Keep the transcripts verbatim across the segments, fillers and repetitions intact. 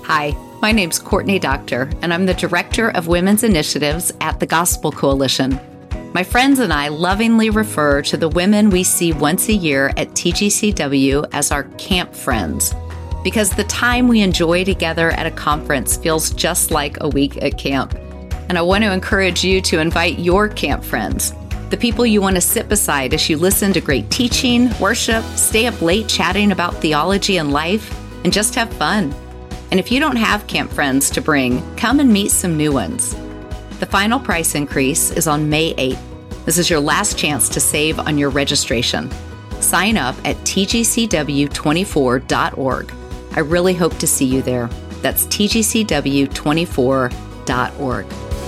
Hi, my name's Courtney Doctor, and I'm the Director of Women's Initiatives at the Gospel Coalition. My friends and I lovingly refer to the women we see once a year at T G C W as our camp friends, because the time we enjoy together at a conference feels just like a week at camp. And I want to encourage you to invite your camp friends, the people you want to sit beside as you listen to great teaching, worship, stay up late chatting about theology and life, and just have fun. And if you don't have camp friends to bring, come and meet some new ones. The final price increase is on May eighth. This is your last chance to save on your registration. Sign up at T G C W twenty-four dot org. I really hope to see you there. That's T G C W twenty-four dot org.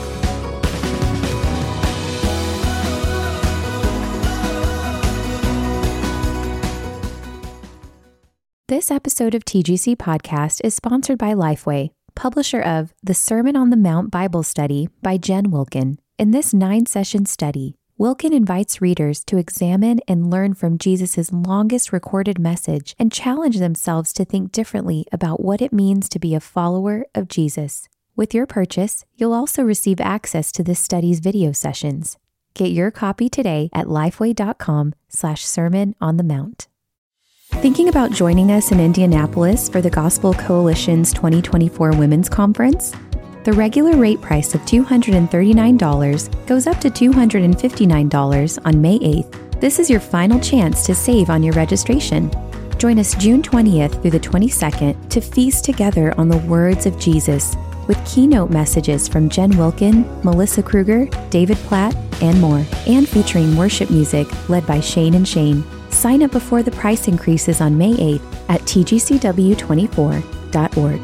This episode of T G C Podcast is sponsored by Lifeway, publisher of The Sermon on the Mount Bible Study by Jen Wilkin. In this nine-session study, Wilkin invites readers to examine and learn from Jesus' longest recorded message and challenge themselves to think differently about what it means to be a follower of Jesus. With your purchase, you'll also receive access to this study's video sessions. Get your copy today at lifeway.com slash sermon on the mount. Thinking about joining us in Indianapolis for the Gospel Coalition's twenty twenty-four Women's Conference? The regular rate price of two hundred thirty-nine dollars goes up to two hundred fifty-nine dollars on May eighth. This is your final chance to save on your registration. Join us June twentieth through the twenty-second to feast together on the words of Jesus with keynote messages from Jen Wilkin, Melissa Kruger, David Platt, and more, and featuring worship music led by Shane and Shane. Sign up before the price increases on May eighth at T G C W twenty-four dot org.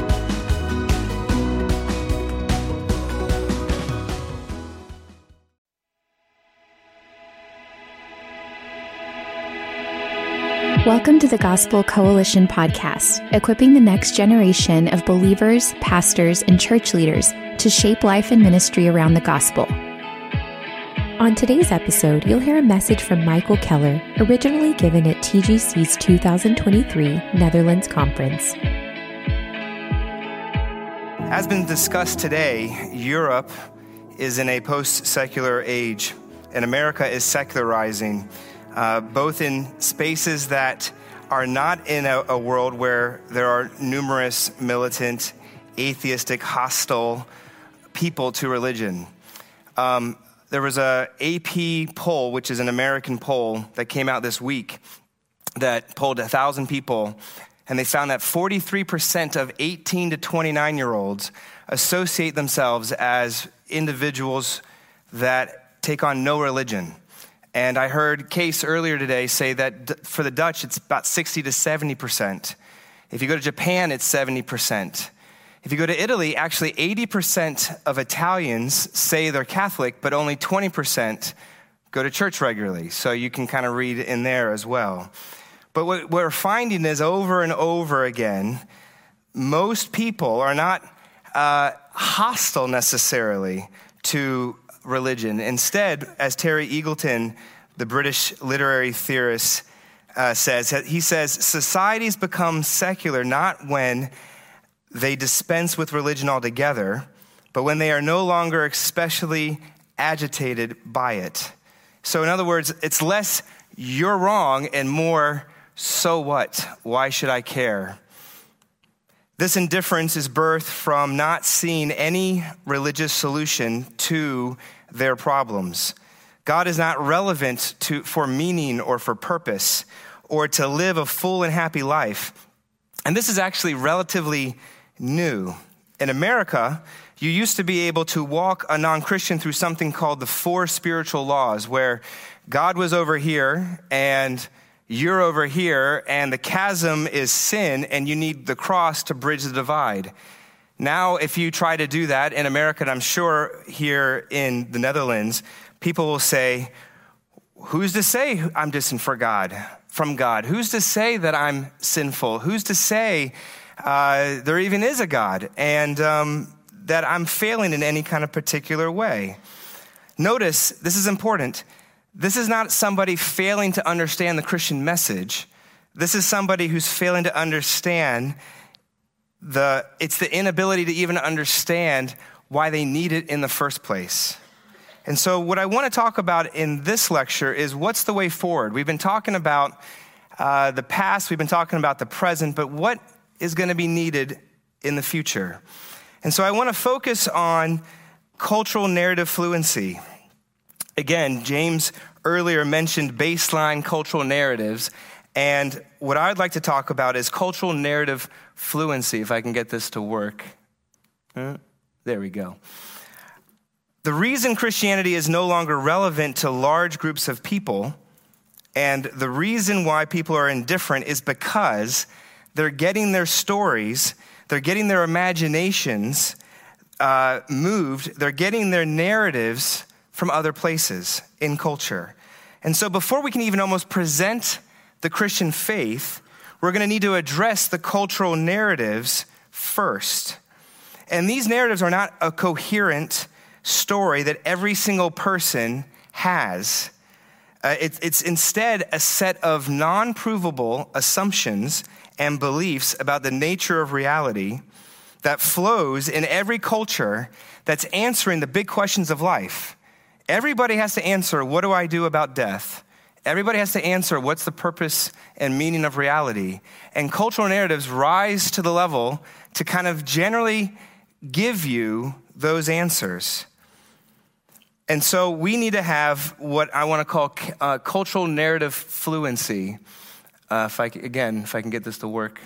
Welcome to the Gospel Coalition podcast, equipping the next generation of believers, pastors, and church leaders to shape life and ministry around the gospel. On today's episode, you'll hear a message from Michael Keller, originally given at T G C's two thousand twenty-three Netherlands Conference. As been discussed today, Europe is in a post-secular age, and America is secularizing, uh, both in spaces that are not in a, a world where there are numerous militant, atheistic, hostile people to religion. Um, There was a A P poll, which is an American poll, that came out this week that polled one thousand people, and they found that forty-three percent of eighteen to twenty-nine-year-olds associate themselves as individuals that take on no religion. And I heard Case earlier today say that for the Dutch, it's about sixty to seventy percent. If you go to Japan, it's seventy percent. If you go to Italy, actually eighty percent of Italians say they're Catholic, but only twenty percent go to church regularly. So you can kind of read in there as well. But what we're finding is over and over again, most people are not uh, hostile necessarily to religion. Instead, as Terry Eagleton, the British literary theorist, uh, says, he says, societies become secular not when they dispense with religion altogether, but when they are no longer especially agitated by it. So in other words, it's less you're wrong and more so what? Why should I care? This indifference is birthed from not seeing any religious solution to their problems. God is not relevant to for meaning or for purpose or to live a full and happy life. And this is actually relatively new. In America, you used to be able to walk a non-Christian through something called the four spiritual laws, where God was over here and you're over here, and the chasm is sin, and you need the cross to bridge the divide. Now, if you try to do that in America, and I'm sure here in the Netherlands, people will say, who's to say I'm distant for God, from God? Who's to say that I'm sinful? Who's to say Uh, there even is a God, and um, that I'm failing in any kind of particular way. Notice, this is important. This is not somebody failing to understand the Christian message. This is somebody who's failing to understand the it's the inability to even understand why they need it in the first place. And so what I want to talk about in this lecture is what's the way forward. We've been talking about uh, the past, we've been talking about the present, but what is going to be needed in the future? And so I want to focus on cultural narrative fluency. Again, James earlier mentioned baseline cultural narratives, and what I would like to talk about is cultural narrative fluency, if I can get this to work. Uh, there we go. The reason Christianity is no longer relevant to large groups of people, and the reason why people are indifferent, is because they're getting their stories, they're getting their imaginations uh, moved, they're getting their narratives from other places in culture. And so before we can even almost present the Christian faith, we're going to need to address the cultural narratives first. And these narratives are not a coherent story that every single person has. Uh, it, it's instead a set of non-provable assumptions and beliefs about the nature of reality that flows in every culture that's answering the big questions of life. Everybody has to answer, what do I do about death? Everybody has to answer, what's the purpose and meaning of reality? And cultural narratives rise to the level to kind of generally give you those answers. And so we need to have what I want to call uh, cultural narrative fluency. Uh, if I again, if I can get this to work.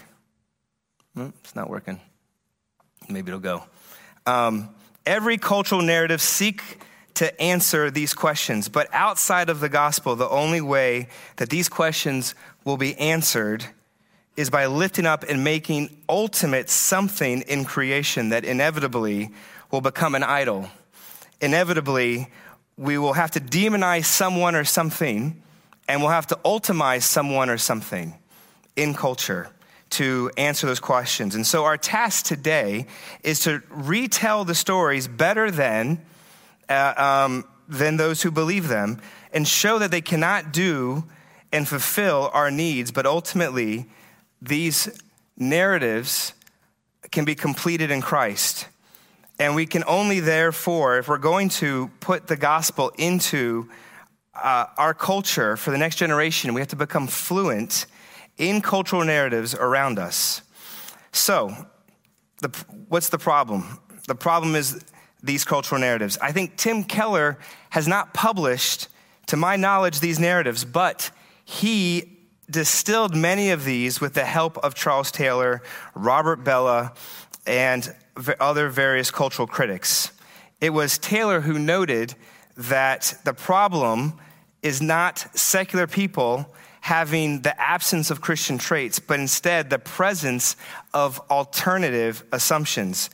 Hmm, it's not working. Maybe it'll go. Um, every cultural narrative seek to answer these questions. But outside of the gospel, the only way that these questions will be answered is by lifting up and making ultimate something in creation that inevitably will become an idol. Inevitably, we will have to demonize someone or something, and we'll have to ultimize someone or something in culture to answer those questions. And so our task today is to retell the stories better than Uh, um, than those who believe them, and show that they cannot do and fulfill our needs, but ultimately these narratives can be completed in Christ. And we can only therefore, if we're going to put the gospel into uh, our culture for the next generation, we have to become fluent in cultural narratives around us. So, the, what's the problem? The problem is these cultural narratives. I think Tim Keller has not published, to my knowledge, these narratives, but he distilled many of these with the help of Charles Taylor, Robert Bellah, and other various cultural critics. It was Taylor who noted that the problem is not secular people having the absence of Christian traits, but instead the presence of alternative assumptions.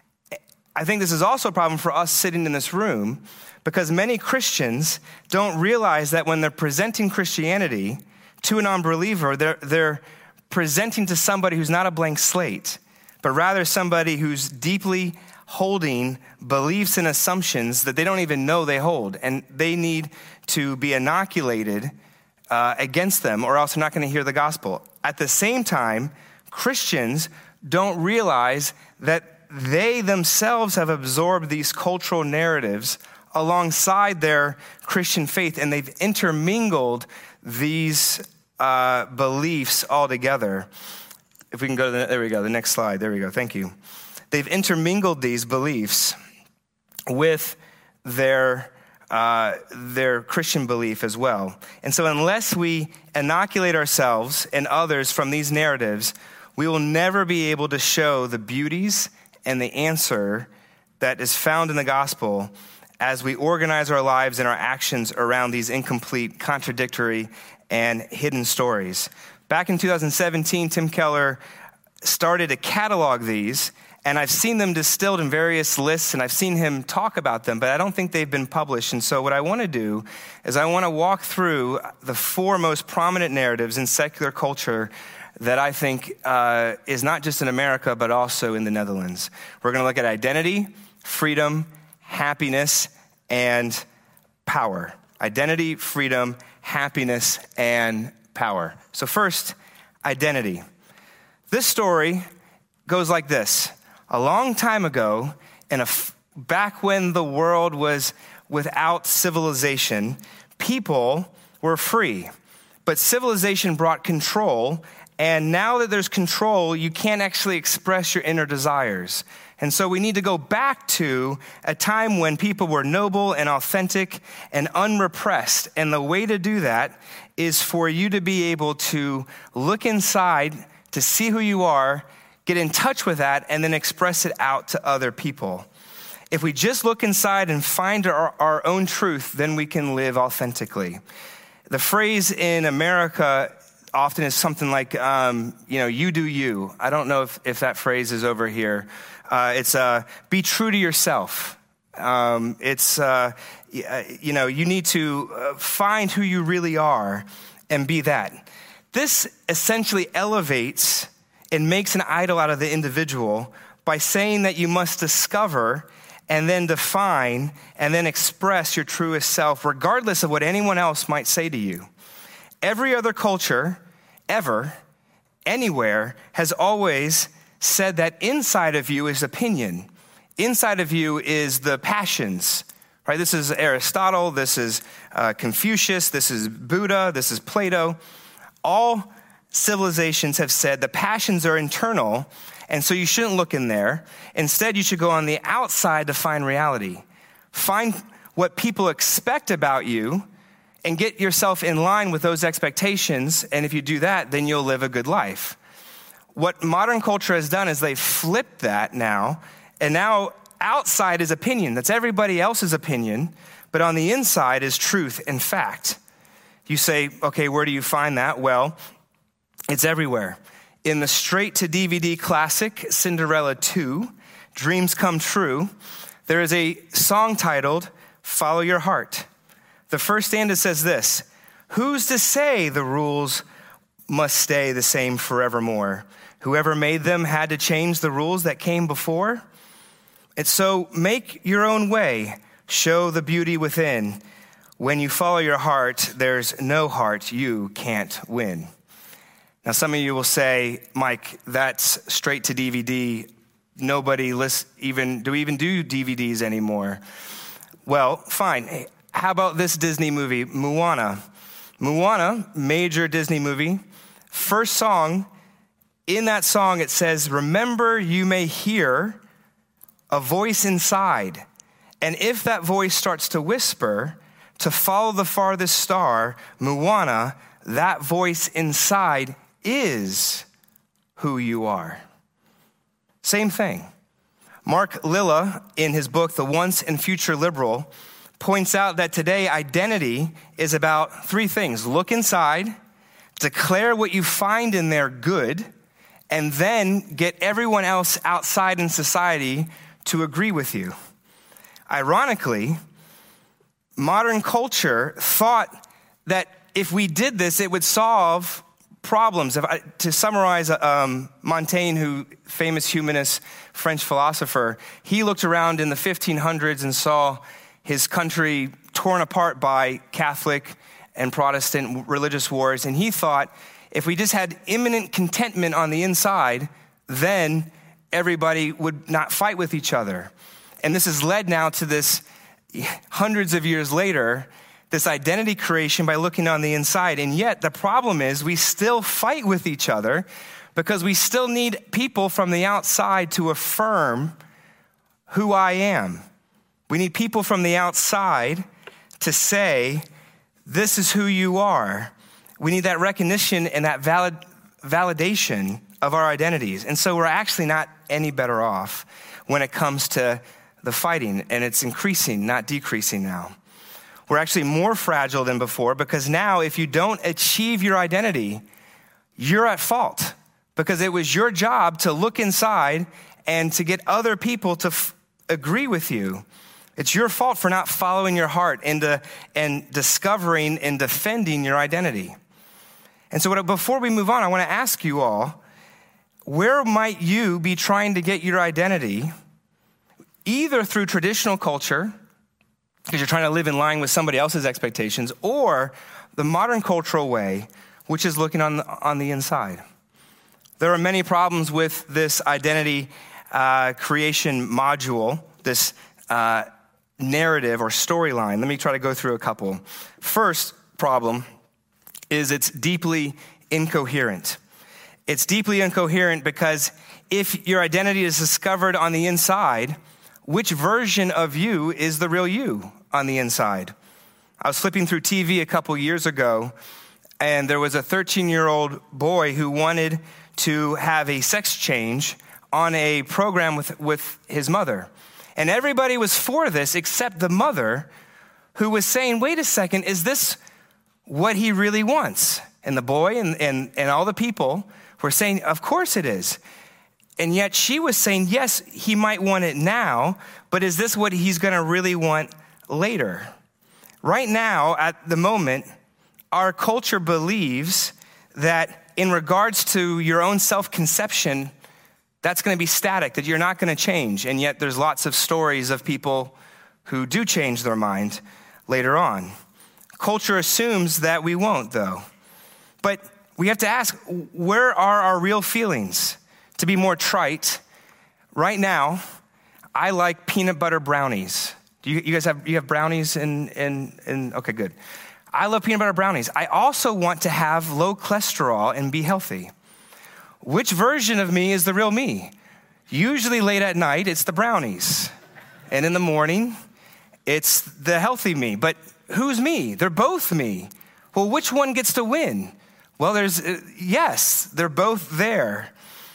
I think this is also a problem for us sitting in this room, because many Christians don't realize that when they're presenting Christianity to an unbeliever, they're, they're presenting to somebody who's not a blank slate, but rather somebody who's deeply holding beliefs and assumptions that they don't even know they hold, and they need to be inoculated uh, against them, or else they're not going to hear the gospel. At the same time, Christians don't realize that they themselves have absorbed these cultural narratives alongside their Christian faith, and they've intermingled these uh, beliefs all together. If we can go to the, there we go, the next slide. There we go. Thank you. They've intermingled these beliefs with their uh, their Christian belief as well. And so unless we inoculate ourselves and others from these narratives, we will never be able to show the beauties and the answer that is found in the gospel as we organize our lives and our actions around these incomplete, contradictory, and hidden stories. Back in two thousand seventeen, Tim Keller started to catalog these, and I've seen them distilled in various lists, and I've seen him talk about them, but I don't think they've been published. And so what I want to do is I want to walk through the four most prominent narratives in secular culture that I think uh, is not just in America, but also in the Netherlands. We're going to look at identity, freedom, happiness, and power. Identity, freedom, happiness, and power. So first, identity. This story goes like this. A long time ago, in a f- back when the world was without civilization, people were free. But civilization brought control, and now that there's control, you can't actually express your inner desires. And so we need to go back to a time when people were noble and authentic and unrepressed. And the way to do that is for you to be able to look inside to see who you are, get in touch with that, and then express it out to other people. If we just look inside and find our, our own truth, then we can live authentically. The phrase in America often is something like, um, you know, you do you. I don't know if, if that phrase is over here. Uh, it's uh, be true to yourself. Um, it's, uh, you know, you need to uh, find who you really are and be that. This essentially elevates and makes an idol out of the individual by saying that you must discover and then define and then express your truest self, regardless of what anyone else might say to you. Every other culture, ever, anywhere, has always said that inside of you is opinion. Inside of you is the passions, right? This is Aristotle, this is uh, Confucius, this is Buddha, this is Plato. All civilizations have said the passions are internal, and so you shouldn't look in there. Instead, you should go on the outside to find reality. Find what people expect about you and get yourself in line with those expectations, and if you do that, then you'll live a good life. What modern culture has done is they've flipped that now, and now outside is opinion. That's everybody else's opinion, but on the inside is truth and fact. You say, okay, where do you find that? Well, it's everywhere. In the straight-to-D V D classic, Cinderella two, Dreams Come True, there is a song titled, Follow Your Heart. The first stanza says this, who's to say the rules must stay the same forevermore? Whoever made them had to change the rules that came before. And so make your own way, show the beauty within. When you follow your heart, there's no heart you can't win. Now, some of you will say, Mike, that's straight to D V D. Nobody lists even, do we even do D V Ds anymore? Well, fine. Hey, how about this Disney movie, Moana? Moana, major Disney movie. First song, in that song it says, remember you may hear a voice inside. And if that voice starts to whisper, to follow the farthest star, Moana, that voice inside is who you are. Same thing. Mark Lilla, in his book, The Once and Future Liberal, points out that today identity is about three things. Look inside, declare what you find in there good, and then get everyone else outside in society to agree with you. Ironically, modern culture thought that if we did this, it would solve problems. If I, to summarize um, Montaigne, who famous humanist French philosopher, he looked around in the fifteen hundreds and saw his country torn apart by Catholic and Protestant religious wars, and he thought if we just had imminent contentment on the inside, then everybody would not fight with each other. And this has led now to this, hundreds of years later, this identity creation by looking on the inside. And yet the problem is we still fight with each other because we still need people from the outside to affirm who I am. We need people from the outside to say, this is who you are. We need that recognition and that valid validation of our identities. And so we're actually not any better off when it comes to the fighting, and it's increasing, not decreasing now. We're actually more fragile than before because now if you don't achieve your identity, you're at fault because it was your job to look inside and to get other people to f- agree with you. It's your fault for not following your heart and, uh, and discovering and defending your identity. And so what, before we move on, I want to ask you all, where might you be trying to get your identity, either through traditional culture, because you're trying to live in line with somebody else's expectations, or the modern cultural way, which is looking on the, on the inside? There are many problems with this identity uh, creation module, this uh, narrative or storyline. Let me try to go through a couple. First problem is it's deeply incoherent. It's deeply incoherent because if your identity is discovered on the inside, which version of you is the real you on the inside? I was flipping through T V a couple years ago, and there was a thirteen-year-old boy who wanted to have a sex change on a program with, with his mother. And everybody was for this except the mother, who was saying, wait a second, is this what he really wants? And the boy and, and, and all the people were saying, of course it is. And yet she was saying, yes, he might want it now, but is this what he's going to really want later? Right now, at the moment, our culture believes that in regards to your own self-conception, that's going to be static, that you're not going to change. And yet there's lots of stories of people who do change their mind later on. Culture assumes that we won't, though. But we have to ask, where are our real feelings? To be more trite, right now, I like peanut butter brownies. Do you, you guys have you have brownies in, in, in, okay, good. I love peanut butter brownies. I also want to have low cholesterol and be healthy. Which version of me is the real me? Usually late at night, it's the brownies. And in the morning, it's the healthy me. But who's me? They're both me. Well, which one gets to win? Well, there's, uh, yes, they're both there.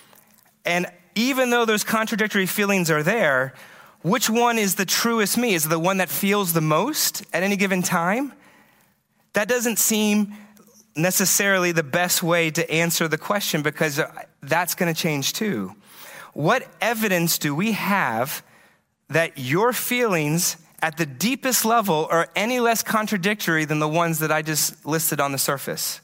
And even though those contradictory feelings are there, which one is the truest me? Is it the one that feels the most at any given time? That doesn't seem necessarily the best way to answer the question, because that's going to change too. What evidence do we have that your feelings at the deepest level are any less contradictory than the ones that I just listed on the surface?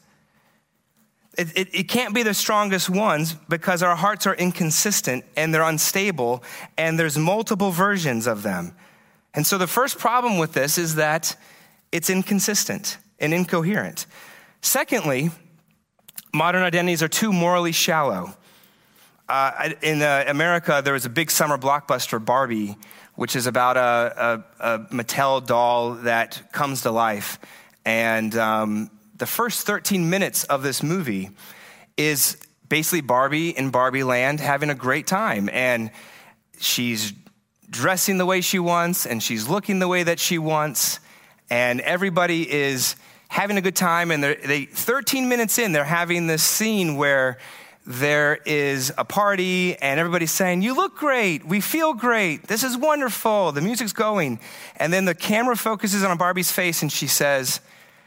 It, it, it can't be the strongest ones, because our hearts are inconsistent and they're unstable, and there's multiple versions of them. And so the first problem with this is that it's inconsistent and incoherent. Secondly, modern identities are too morally shallow. Uh, in uh, America, there was a big summer blockbuster, Barbie, which is about a, a, a Mattel doll that comes to life. And um, the first thirteen minutes of this movie is basically Barbie in Barbie land having a great time. And she's dressing the way she wants, and she's looking the way that she wants, and everybody is having a good time. And they thirteen minutes in, they're having this scene where there is a party and everybody's saying, you look great, we feel great, this is wonderful, the music's going. And then the camera focuses on Barbie's face and she says,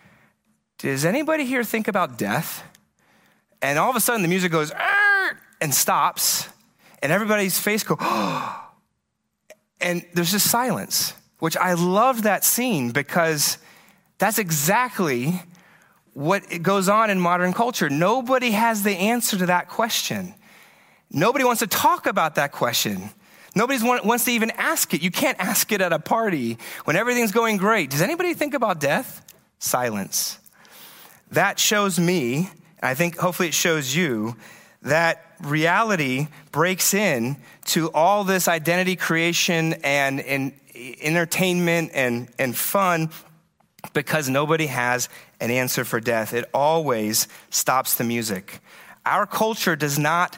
does anybody here think about death? And all of a sudden the music goes, and stops, and everybody's face goes, oh. And there's just silence, which I love that scene, because that's exactly what goes on in modern culture. Nobody has the answer to that question. Nobody wants to talk about that question. Nobody wants to even ask it. You can't ask it at a party when everything's going great. Does anybody think about death? Silence. That shows me, and I think hopefully it shows you, that reality breaks in to all this identity creation and, and entertainment and, and fun, because nobody has an answer for death. It always stops the music. Our culture does not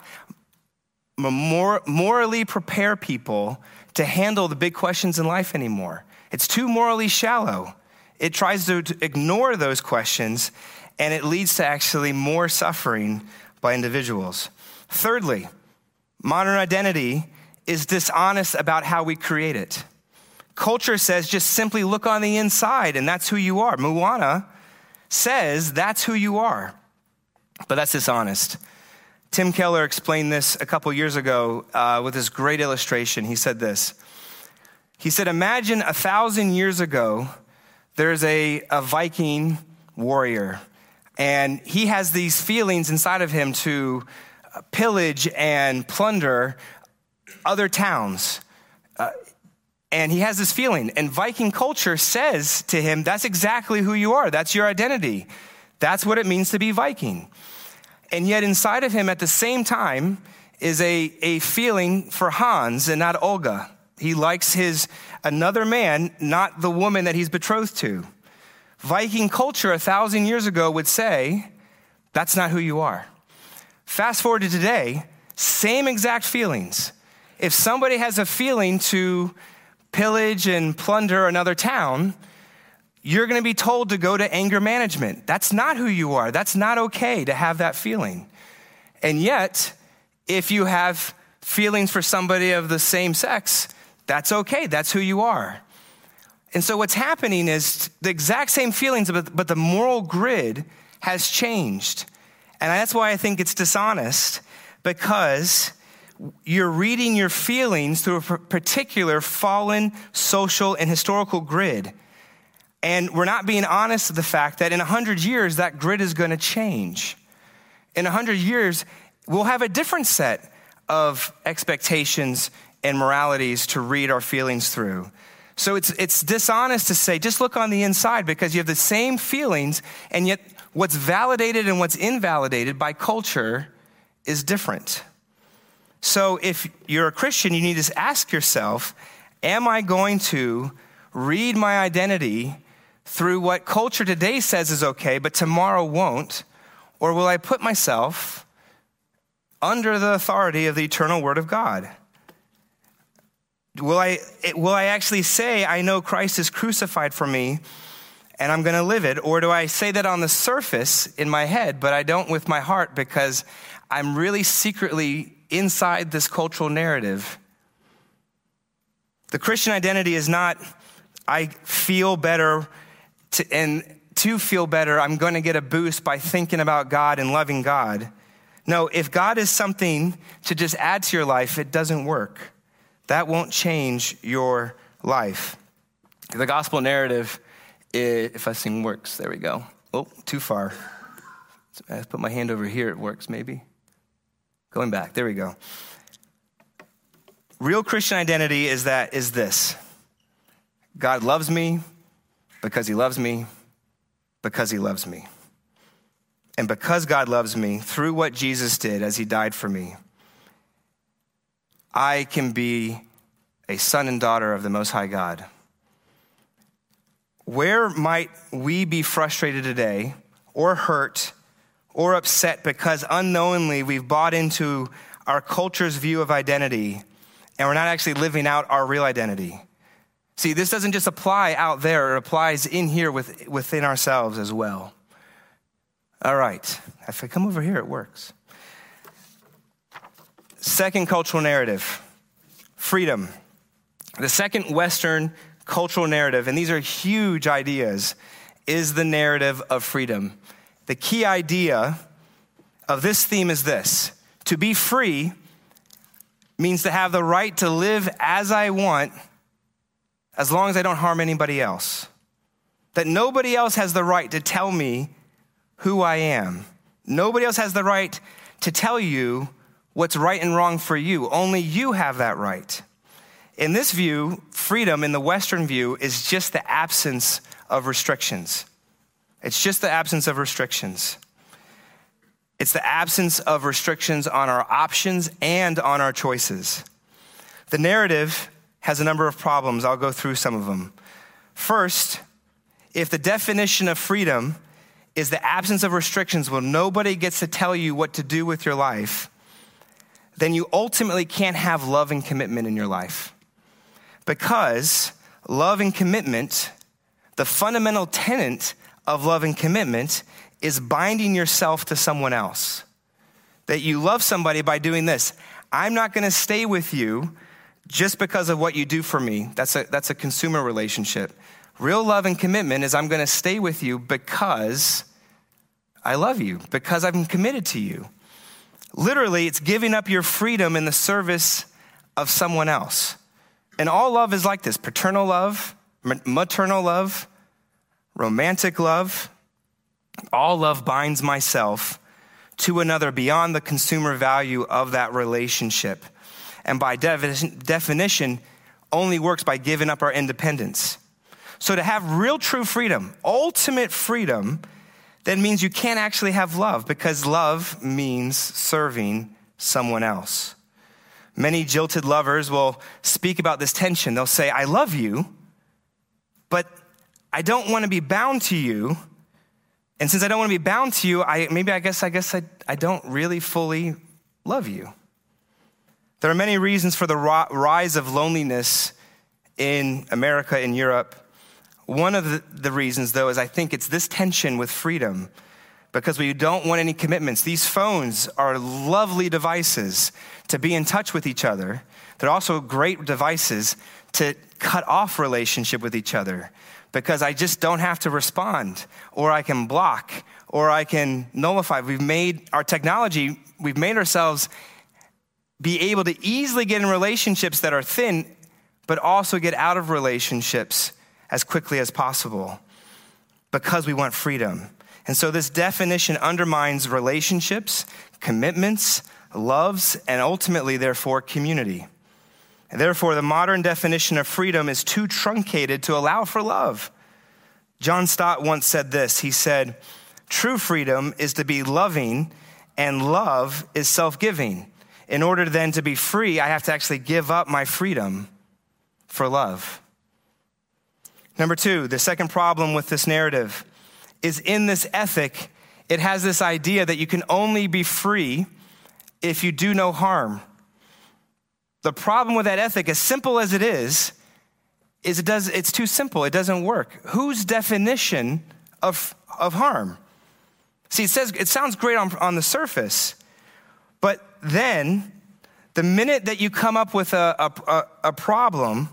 mor- morally prepare people to handle the big questions in life anymore. It's too morally shallow. It tries to, to ignore those questions, and it leads to actually more suffering by individuals. Thirdly, modern identity is dishonest about how we create it. Culture says just simply look on the inside and that's who you are. Moana says that's who you are, but that's dishonest. Tim Keller explained this a couple years ago uh, with this great illustration. He said this. He said, imagine a thousand years ago, there's a, a Viking warrior, and he has these feelings inside of him to pillage and plunder other towns. Uh, And he has this feeling, and Viking culture says to him, that's exactly who you are. That's your identity. That's what it means to be Viking. And yet inside of him at the same time is a, a feeling for Hans and not Olga. He likes his another man, not the woman that he's betrothed to. Viking culture a thousand years ago would say, that's not who you are. Fast forward to today, same exact feelings. If somebody has a feeling to pillage and plunder another town, you're going to be told to go to anger management. That's not who you are. That's not okay to have that feeling. And yet, if you have feelings for somebody of the same sex, that's okay. That's who you are. And so what's happening is the exact same feelings, but, but the moral grid has changed. And that's why I think it's dishonest, because you're reading your feelings through a particular fallen social and historical grid. And we're not being honest with the fact that in a hundred years, that grid is going to change. In a hundred years, we'll have a different set of expectations and moralities to read our feelings through. So it's it's dishonest to say, just look on the inside, because you have the same feelings, and yet what's validated and what's invalidated by culture is different. So if you're a Christian, you need to ask yourself, am I going to read my identity through what culture today says is okay, but tomorrow won't? Or will I put myself under the authority of the eternal word of God? Will I, will I actually say, I know Christ is crucified for me and I'm going to live it? Or do I say that on the surface in my head, but I don't with my heart, because I'm really secretly inside this cultural narrative? The Christian identity is not, I feel better, to, and to feel better, I'm going to get a boost by thinking about God and loving God. No, if God is something to just add to your life, it doesn't work. That won't change your life. The gospel narrative, if this thing works, there we go. Oh, too far. I put my hand over here, it works maybe. Going back, there we go. Real Christian identity is that, is this. God loves me because he loves me because he loves me. And because God loves me, through what Jesus did as he died for me, I can be a son and daughter of the Most High God. Where might we be frustrated today or hurt or upset because unknowingly we've bought into our culture's view of identity and we're not actually living out our real identity? See, this doesn't just apply out there, it applies in here with, within ourselves as well. All right, if I come over here, it works. Second cultural narrative, freedom. The second Western cultural narrative, and these are huge ideas, is the narrative of freedom. The key idea of this theme is this: to be free means to have the right to live as I want, as long as I don't harm anybody else. That nobody else has the right to tell me who I am. Nobody else has the right to tell you what's right and wrong for you. Only you have that right. In this view, freedom in the Western view is just the absence of restrictions. It's just the absence of restrictions. It's the absence of restrictions on our options and on our choices. The narrative has a number of problems. I'll go through some of them. First, if the definition of freedom is the absence of restrictions, well, nobody gets to tell you what to do with your life, then you ultimately can't have love and commitment in your life. Because love and commitment, the fundamental tenet of love and commitment is binding yourself to someone else. That you love somebody by doing this. I'm not going to stay with you just because of what you do for me. That's a, that's a consumer relationship. Real love and commitment is I'm going to stay with you because I love you, because I'm committed to you. Literally, it's giving up your freedom in the service of someone else. And all love is like this: paternal love, maternal love, romantic love. All love binds myself to another beyond the consumer value of that relationship. And by definition, definition, only works by giving up our independence. So to have real true freedom, ultimate freedom, that means you can't actually have love, because love means serving someone else. Many jilted lovers will speak about this tension. They'll say, I love you, but I don't want to be bound to you. And since I don't want to be bound to you, I maybe I guess I guess I, I don't really fully love you. There are many reasons for the rise of loneliness in America and Europe. One of the, the reasons, though, is I think it's this tension with freedom, because we don't want any commitments. These phones are lovely devices to be in touch with each other. They're also great devices to cut off relationship with each other, because I just don't have to respond, or I can block, or I can nullify. We've made our technology, we've made ourselves be able to easily get in relationships that are thin, but also get out of relationships as quickly as possible, because we want freedom. And so this definition undermines relationships, commitments, loves, and ultimately, therefore, community. And therefore, the modern definition of freedom is too truncated to allow for love. John Stott once said this. He said, true freedom is to be loving, and love is self-giving. In order then to be free, I have to actually give up my freedom for love. Number two, the second problem with this narrative is in this ethic, it has this idea that you can only be free if you do no harm. The problem with that ethic, as simple as it is, is it does it's too simple. It doesn't work. Whose definition of, of harm? See, it says it sounds great on, on the surface, but then the minute that you come up with a, a, a problem,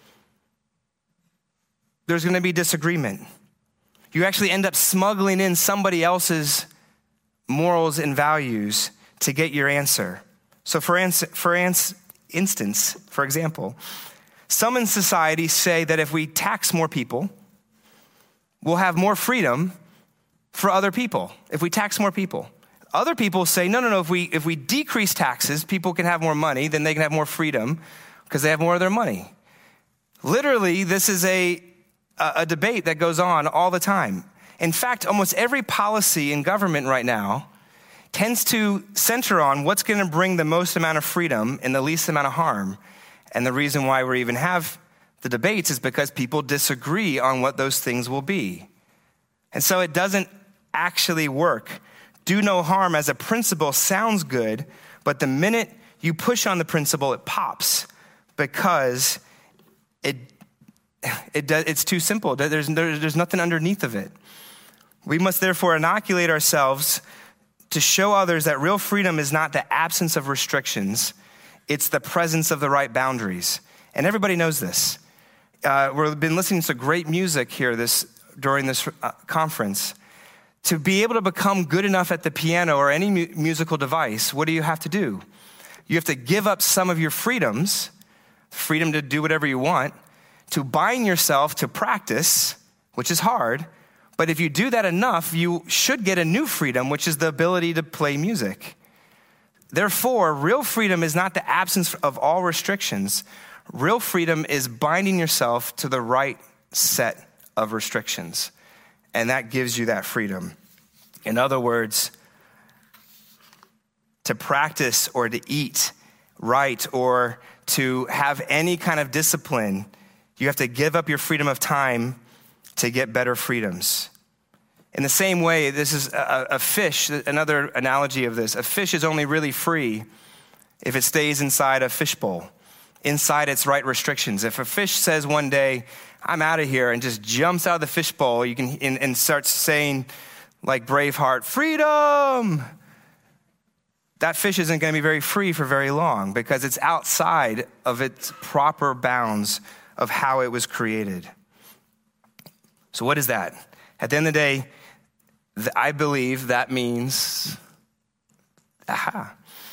there's going to be disagreement. You actually end up smuggling in somebody else's morals and values to get your answer. So for, ans- for ans- instance, for example, some in society say that if we tax more people, we'll have more freedom for other people. If we tax more people. Other people say, no, no, no, if we, if we decrease taxes, people can have more money, then they can have more freedom because they have more of their money. Literally, this is a a debate that goes on all the time. In fact, almost every policy in government right now tends to center on what's going to bring the most amount of freedom and the least amount of harm. And the reason why we even have the debates is because people disagree on what those things will be. And so it doesn't actually work. Do no harm as a principle sounds good, but the minute you push on the principle, it pops, because it It does, it's too simple. There's, there, there's nothing underneath of it. We must therefore inoculate ourselves to show others that real freedom is not the absence of restrictions. It's the presence of the right boundaries. And everybody knows this. Uh, we've been listening to great music here this during this uh, conference. To be able to become good enough at the piano or any mu- musical device, what do you have to do? You have to give up some of your freedoms, freedom to do whatever you want, to bind yourself to practice, which is hard. But if you do that enough, you should get a new freedom, which is the ability to play music. Therefore, real freedom is not the absence of all restrictions. Real freedom is binding yourself to the right set of restrictions. And that gives you that freedom. In other words, to practice or to eat right or to have any kind of discipline, you have to give up your freedom of time to get better freedoms. In the same way, this is a, a fish, another analogy of this. A fish is only really free if it stays inside a fishbowl, inside its right restrictions. If a fish says one day, I'm out of here, and just jumps out of the fishbowl, you can and, and starts saying, like Braveheart, freedom! That fish isn't going to be very free for very long, because it's outside of its proper bounds of how it was created. So what is that? At the end of the day, I believe that means, aha.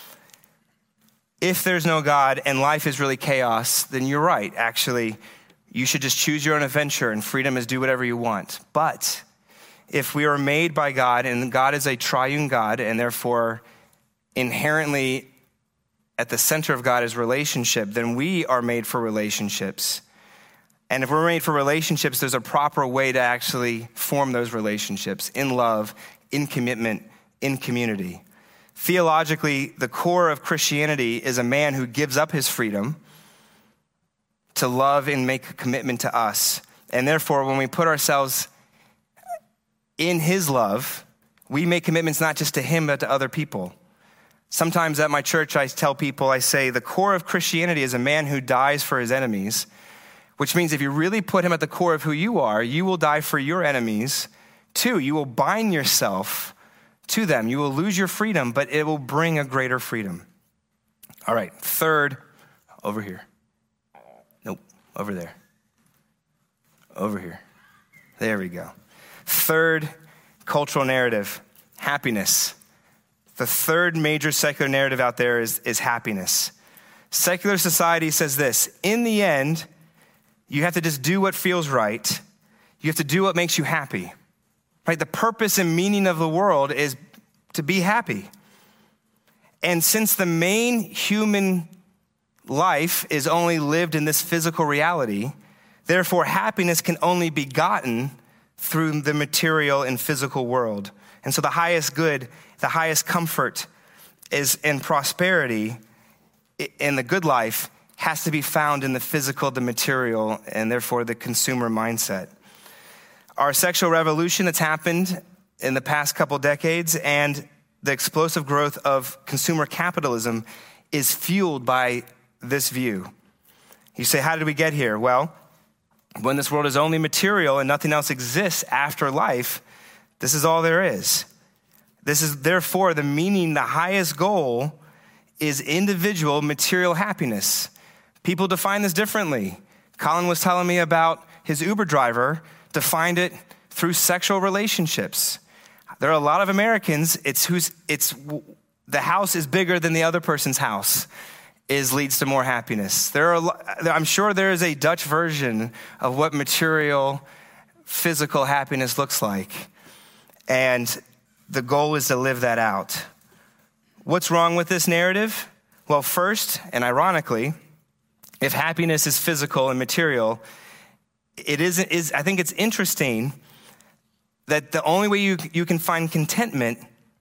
If there's no God and life is really chaos, then you're right. Actually, you should just choose your own adventure, and freedom is do whatever you want. But if we are made by God, and God is a triune God, and therefore inherently at the center of God is relationship, then we are made for relationships. And if we're made for relationships, there's a proper way to actually form those relationships in love, in commitment, in community. Theologically, the core of Christianity is a man who gives up his freedom to love and make a commitment to us. And therefore, when we put ourselves in his love, we make commitments not just to him, but to other people. Sometimes at my church, I tell people, I say, the core of Christianity is a man who dies for his enemies, which means if you really put him at the core of who you are, you will die for your enemies too. You will bind yourself to them. You will lose your freedom, but it will bring a greater freedom. All right, third, over here. Nope, over there. Over here. There we go. Third cultural narrative, happiness. The third major secular narrative out there is, is happiness. Secular society says this: in the end, you have to just do what feels right. You have to do what makes you happy. Right? The purpose and meaning of the world is to be happy. And since the main human life is only lived in this physical reality, therefore happiness can only be gotten through the material and physical world. And so the highest good, the highest comfort is in prosperity, in the good life, has to be found in the physical, the material, and therefore the consumer mindset. Our sexual revolution that's happened in the past couple decades and the explosive growth of consumer capitalism is fueled by this view. You say, how did we get here? Well, when this world is only material and nothing else exists after life, this is all there is. This is therefore the meaning, the highest goal is individual material happiness. People define this differently. Colin was telling me about his Uber driver defined it through sexual relationships. There are a lot of Americans, it's who's, it's the house is bigger than the other person's house is leads to more happiness. There are, I'm sure there is a Dutch version of what material, physical happiness looks like. And the goal is to live that out. What's wrong with this narrative? Well, first, and ironically, if happiness is physical and material, it is, is I think it's interesting that the only way you, you can find contentment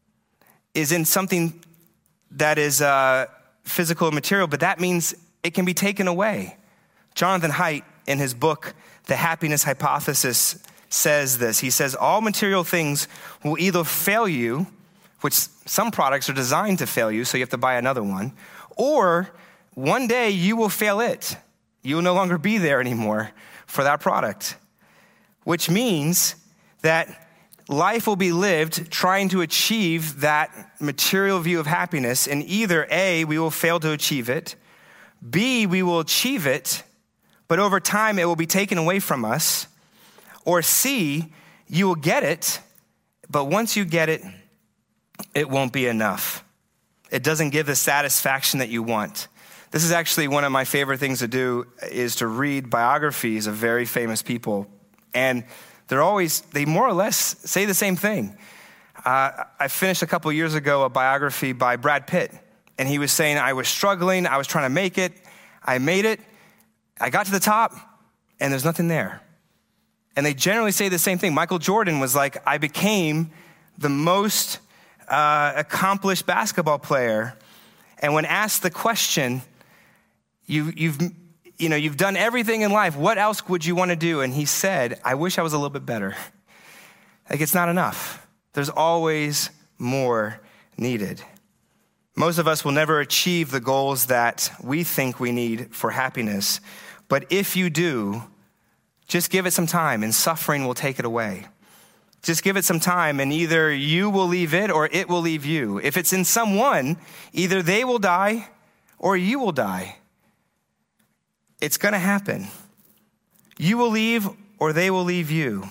is in something that is uh, physical and material, but that means it can be taken away. Jonathan Haidt, in his book, The Happiness Hypothesis, says this. He says, all material things will either fail you, which some products are designed to fail you, so you have to buy another one, or one day you will fail it. You will no longer be there anymore for that product, which means that life will be lived trying to achieve that material view of happiness, and either A, we will fail to achieve it, B, we will achieve it, but over time it will be taken away from us, or C, you will get it, but once you get it, it won't be enough. It doesn't give the satisfaction that you want. This is actually one of my favorite things to do, is to read biographies of very famous people. And they're always, they more or less say the same thing. Uh, I finished a couple years ago a biography by Brad Pitt. And he was saying, I was struggling, I was trying to make it, I made it, I got to the top, and there's nothing there. And they generally say the same thing. Michael Jordan was like, I became the most uh, accomplished basketball player. And when asked the question, you, you've, you know, you've done everything in life, what else would you want to do? And he said, I wish I was a little bit better. Like, it's not enough. There's always more needed. Most of us will never achieve the goals that we think we need for happiness. But if you do, just give it some time and suffering will take it away. Just give it some time and either you will leave it or it will leave you. If it's in someone, either they will die or you will die. It's going to happen. You will leave or they will leave you.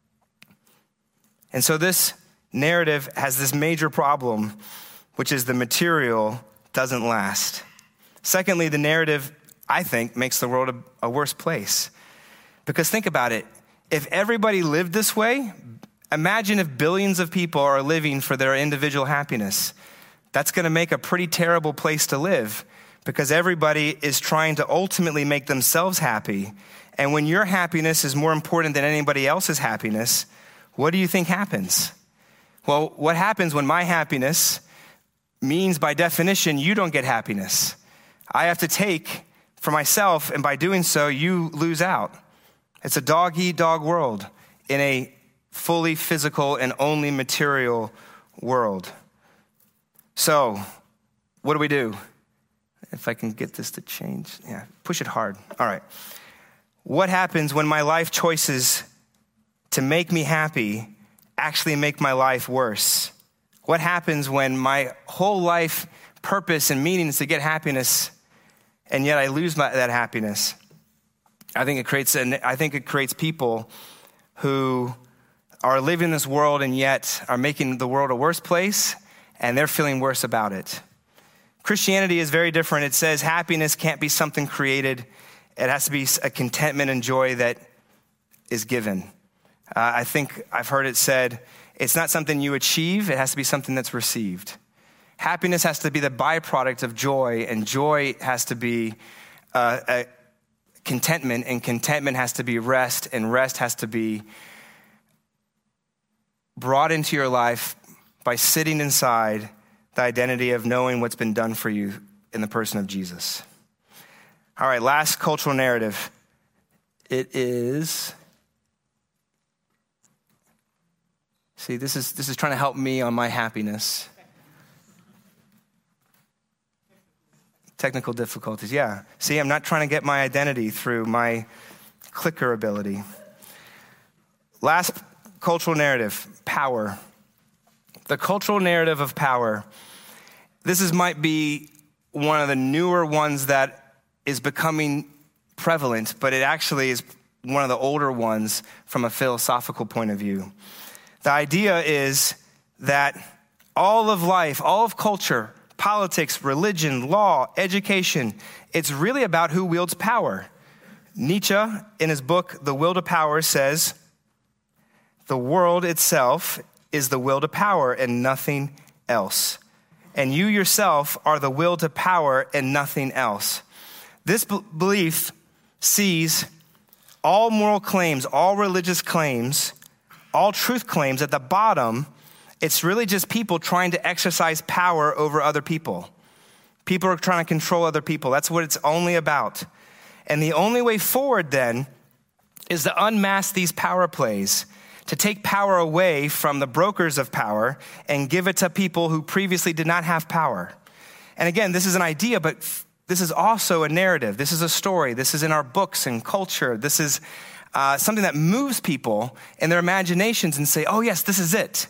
And so this narrative has this major problem, which is the material doesn't last. Secondly, the narrative, I think, makes the world a, a worse place. Because think about it. If everybody lived this way, imagine if billions of people are living for their individual happiness. That's going to make a pretty terrible place to live because everybody is trying to ultimately make themselves happy And when your happiness is more important than anybody else's happiness, what do you think happens? Well, what happens when my happiness means by definition you don't get happiness? I have to take for myself, and by doing so, you lose out. It's a dog-eat-dog world in a fully physical and only material world. So, what do we do? If I can get this to change. Yeah, push it hard. All right. What happens when my life choices to make me happy actually make my life worse? What happens when my whole life purpose and meaning is to get happiness, and yet I lose my, that happiness? I think it creates an, I think it creates people who are living in this world and yet are making the world a worse place, and they're feeling worse about it. Christianity is very different. It says happiness can't be something created. It has to be a contentment and joy that is given. Uh, I think I've heard it said, it's not something you achieve, it has to be something that's received. Happiness has to be the byproduct of joy, and joy has to be uh, a contentment, and contentment has to be rest, and rest has to be brought into your life by sitting inside the identity of knowing what's been done for you in the person of Jesus. All right, last cultural narrative. It is, see, this is this is trying to help me on my happiness. Technical difficulties, yeah. See, I'm not trying to get my identity through my clicker ability. Last cultural narrative, power. The cultural narrative of power. This is might be one of the newer ones that is becoming prevalent, but it actually is one of the older ones from a philosophical point of view. The idea is that all of life, all of culture, politics, religion, law, education, it's really about who wields power. Nietzsche, in his book, The Will to Power, says, the world itself is the will to power and nothing else. And you yourself are the will to power and nothing else. This b- belief sees all moral claims, all religious claims, all truth claims at the bottom. It's really just people trying to exercise power over other people. People are trying to control other people. That's what it's only about. And the only way forward then is to unmask these power plays, to take power away from the brokers of power and give it to people who previously did not have power. And again, this is an idea, but this is also a narrative. This is a story. This is in our books and culture. This is uh, something that moves people in their imaginations and say, oh yes, this is it.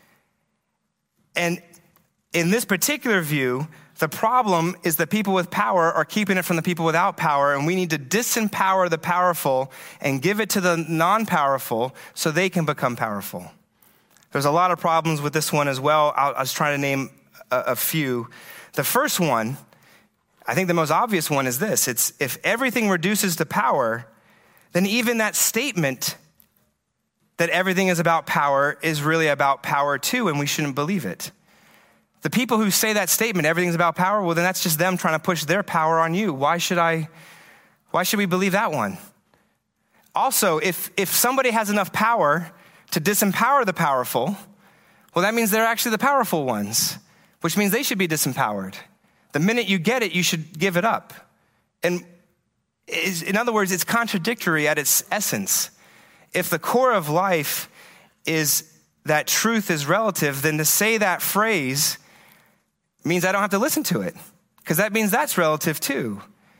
And in this particular view, the problem is that people with power are keeping it from the people without power, and we need to disempower the powerful and give it to the non-powerful so they can become powerful. There's a lot of problems with this one as well. I'll, I was trying to name a, a few. The first one, I think the most obvious one is this. It's if everything reduces to power, then even that statement that everything is about power is really about power too, and we shouldn't believe it. The people who say that statement, everything's about power, well, then that's just them trying to push their power on you. Why should I, why should we believe that one? Also, if, if somebody has enough power to disempower the powerful, well, that means they're actually the powerful ones, which means they should be disempowered. The minute you get it, you should give it up. And is, in other words, it's contradictory at its essence. If the core of life is that truth is relative, then to say that phrase means I don't have to listen to it, because that means that's relative too.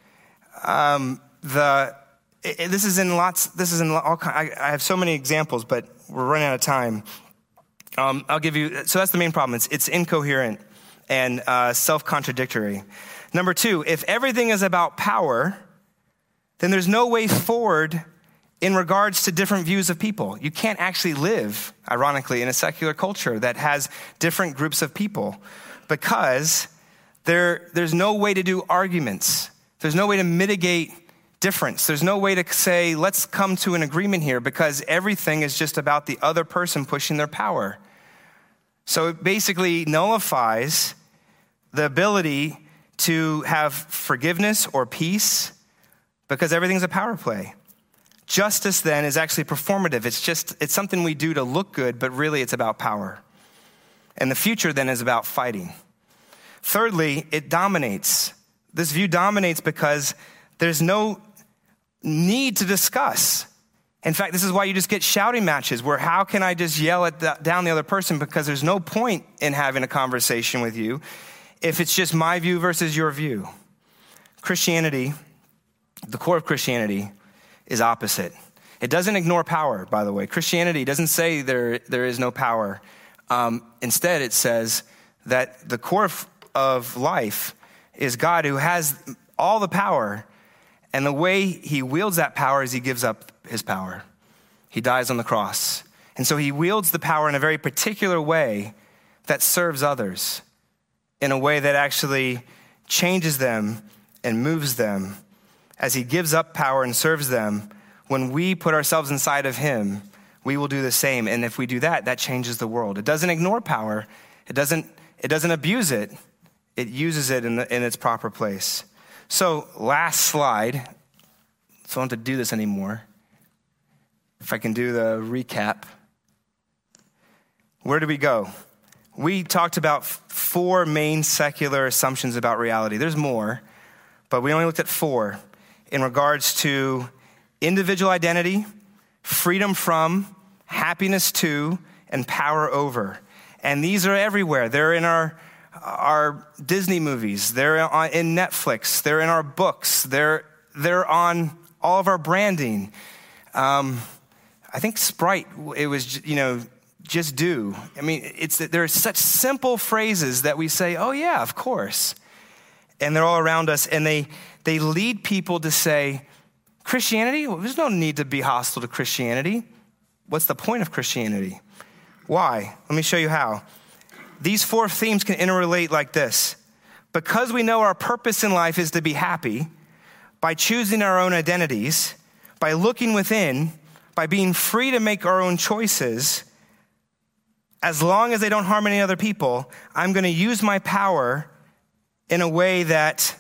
Um, the it, this is in lots. This is in all. I, I have so many examples, but we're running out of time. Um, I'll give you. So that's the main problem. It's it's incoherent and uh, self-contradictory. Number two, if everything is about power, then there's no way forward in regards to different views of people. You can't actually live, ironically, in a secular culture that has different groups of people, because there, there's no way to do arguments. There's no way to mitigate difference. There's no way to say, let's come to an agreement here, because everything is just about the other person pushing their power. So it basically nullifies the ability to have forgiveness or peace, because everything's a power play. Justice then is actually performative. It's just, it's something we do to look good, but really it's about power. And the future then is about fighting. Thirdly, it dominates. This view dominates because there's no need to discuss. In fact, this is why you just get shouting matches where how can I just yell at the, down the other person, because there's no point in having a conversation with you if it's just my view versus your view. Christianity, the core of Christianity, is opposite. It doesn't ignore power, by the way. Christianity doesn't say there there is no power. Um, instead, it says that the core of, of life is God, who has all the power, and the way he wields that power is he gives up his power. He dies on the cross. And so he wields the power in a very particular way that serves others, in a way that actually changes them and moves them. As he gives up power and serves them, when we put ourselves inside of him, we will do the same. And if we do that, that changes the world. It doesn't ignore power. It doesn't, it doesn't abuse it. It uses it in, the, in its proper place. So last slide. So I don't have to do this anymore. If I can do the recap. Where did we go? We talked about four main secular assumptions about reality. There's more, but we only looked at four. In regards to individual identity, freedom from, happiness to, and power over. And these are everywhere. They're in our, our Disney movies. They're on, in Netflix. They're in our books. They're, they're on all of our branding. Um, I think Sprite, it was, you know, just do. I mean, it's there are such simple phrases that we say, oh yeah, of course. And they're all around us, and they they lead people to say, Christianity? Well, there's no need to be hostile to Christianity. What's the point of Christianity? Why? Let me show you how. These four themes can interrelate like this. Because we know our purpose in life is to be happy, by choosing our own identities, by looking within, by being free to make our own choices, as long as they don't harm any other people, I'm going to use my power in a way that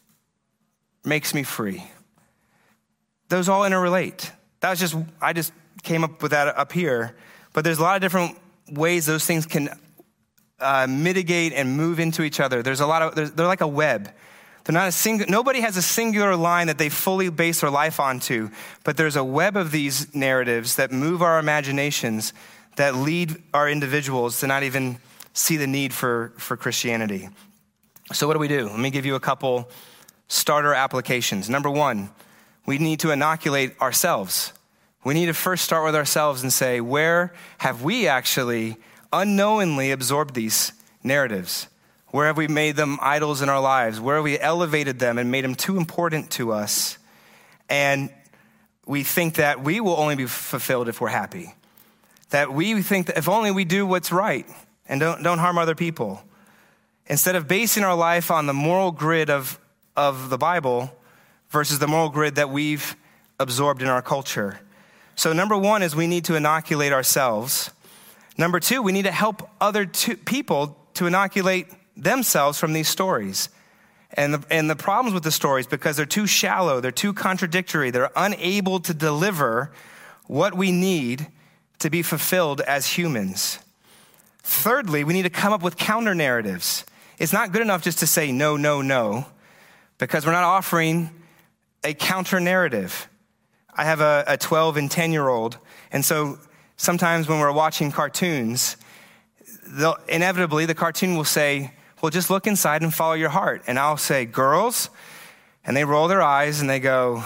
makes me free. Those all interrelate. That was just, I just came up with that up here, but there's a lot of different ways those things can uh, mitigate and move into each other. There's a lot of, they're like a web. They're not a single, nobody has a singular line that they fully base their life onto, but there's a web of these narratives that move our imaginations, that lead our individuals to not even see the need for, for Christianity. So what do we do? Let me give you a couple starter applications. Number one, we need to inoculate ourselves. We need to first start with ourselves and say, where have we actually unknowingly absorbed these narratives? Where have we made them idols in our lives? Where have we elevated them and made them too important to us? And we think that we will only be fulfilled if we're happy. That we think that if only we do what's right and don't, don't harm other people. Instead of basing our life on the moral grid of, of the Bible versus the moral grid that we've absorbed in our culture. So number one is we need to inoculate ourselves. Number two, we need to help other two people to inoculate themselves from these stories. And the, and the problems with the stories, because they're too shallow, they're too contradictory, they're unable to deliver what we need to be fulfilled as humans. Thirdly, we need to come up with counter narratives. It's not good enough just to say no, no, no, because we're not offering a counter narrative. I have a, a twelve and ten year old, and so sometimes when we're watching cartoons, inevitably the cartoon will say, well, just look inside and follow your heart. And I'll say, girls, and they roll their eyes and they go,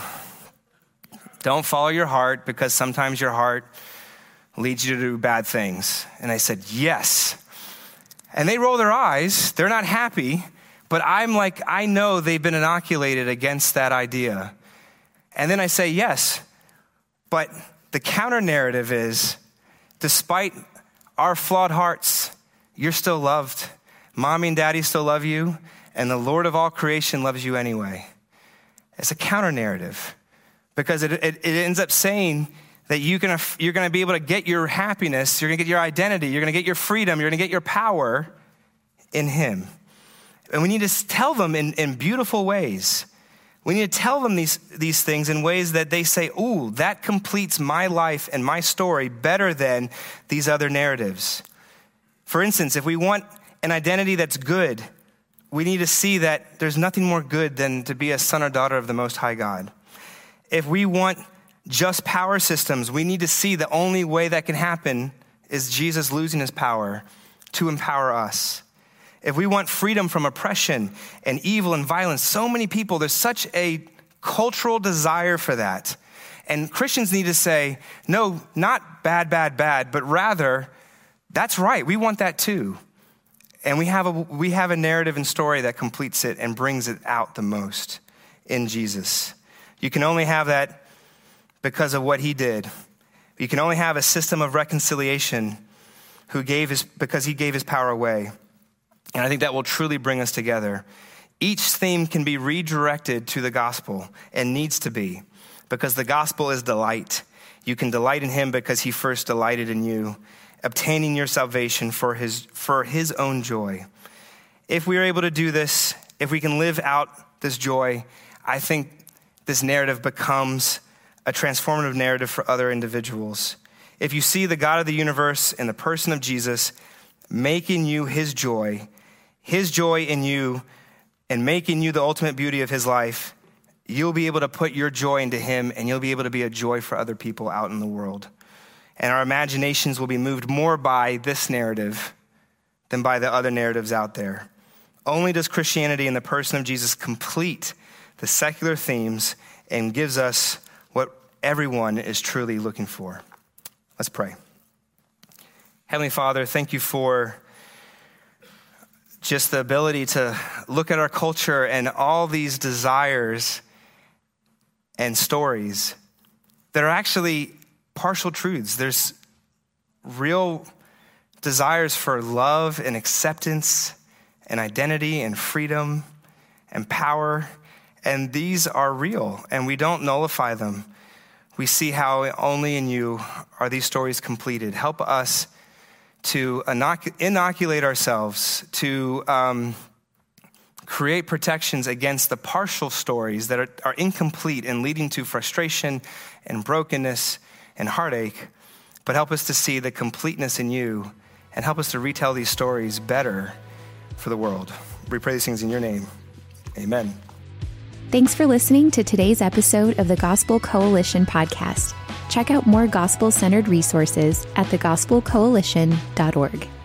don't follow your heart, because sometimes your heart leads you to do bad things. And I said, yes. And they roll their eyes. They're not happy, but I'm like, I know they've been inoculated against that idea. And then I say, yes, but the counter narrative is, despite our flawed hearts, you're still loved. Mommy and daddy still love you, and the Lord of all creation loves you anyway. It's a counter narrative, because it, it, it ends up saying that you can, you're going to be able to get your happiness, you're going to get your identity, you're going to get your freedom, you're going to get your power in him. And we need to tell them in, in beautiful ways We need to tell them these, these things in ways that they say, ooh, that completes my life and my story better than these other narratives. For instance, if we want an identity that's good, we need to see that there's nothing more good than to be a son or daughter of the Most High God. If we want just power systems, we need to see the only way that can happen is Jesus losing his power to empower us. If we want freedom from oppression and evil and violence, so many people, there's such a cultural desire for that. And Christians need to say, no, not bad, bad, bad, but rather, that's right, we want that too. And we have a we have a narrative and story that completes it and brings it out the most in Jesus. You can only have that because of what he did. You can only have a system of reconciliation who gave his because he gave his power away. And I think that will truly bring us together. Each theme can be redirected to the gospel and needs to be, because the gospel is delight. You can delight in him because he first delighted in you, obtaining your salvation for his for his own joy. If we are able to do this, if we can live out this joy, I think this narrative becomes a transformative narrative for other individuals. If you see the God of the universe in the person of Jesus making you his joy, his joy in you, and making you the ultimate beauty of his life, you'll be able to put your joy into him, and you'll be able to be a joy for other people out in the world. And our imaginations will be moved more by this narrative than by the other narratives out there. Only does Christianity in the person of Jesus complete the secular themes and gives us what everyone is truly looking for. Let's pray. Heavenly Father, thank you for just the ability to look at our culture and all these desires and stories that are actually partial truths. There's real desires for love and acceptance and identity and freedom and power, and these are real, and we don't nullify them. We see how only in you are these stories completed. Help us to inoc- inoculate ourselves, to um, create protections against the partial stories that are, are incomplete and leading to frustration and brokenness and heartache, but help us to see the completeness in you and help us to retell these stories better for the world. We pray these things in your name. Amen. Thanks for listening to today's episode of the Gospel Coalition podcast. Check out more gospel-centered resources at the gospel coalition dot org.